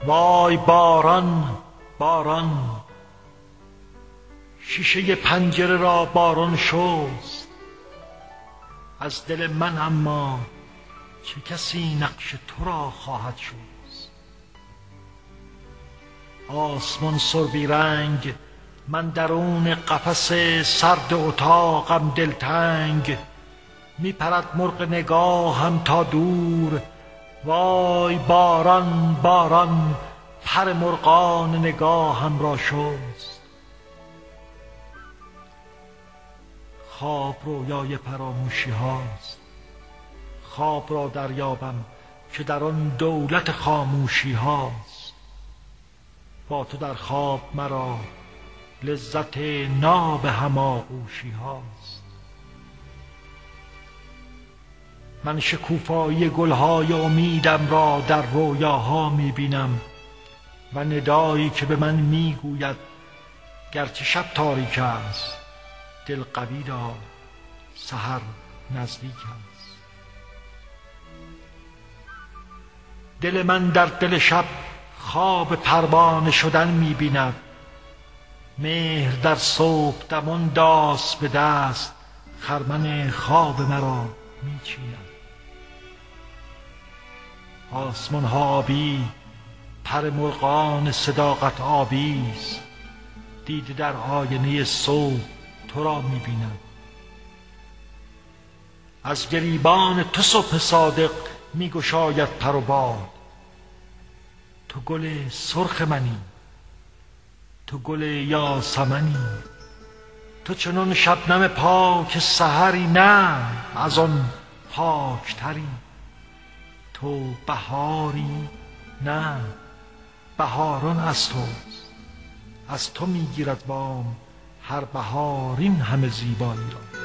وای باران باران، شیشه پنجره را باران شست از دل من، اما چه کسی نقش تو را خواهد شست؟ آسمان سربی رنگ، من درون قفس سرد اتاقم دلتنگ، می پرد مرغ نگاهم تا دور. وای باران باران، پر مرغان نگاهم را شست. خواب رویای فراموشی هاست، خواب را دریابم که در آن دولت خاموشی هاست. با تو در خواب مرا لذت ناب هماغوشی هاست. من شکوفایی گلهای امیدم را در رویاها می بینم و ندایی که به من می گوید گرچه شب تاریک است، دل قوی دار، سحر نزدیک است. دل من در دل شب خواب پروانه شدن می بیند، مهر در صبح دمان داس به دست، خرمن خواب مرا می چیند. آسمان ها آبی، پر مرغان صداقت آبی است، دیده در آینه صبح تو را می بیند. از گریبان تو صبح صادق می گشاید پر و باد. تو گل سرخ منی، تو گل یاسمنی، تو چنان شبنم پاک سحری، نه از آن پاکتری. تو بهاری، نه بهاران از توست، از تو میگیرد وام هر بهار این همه زیبایی را.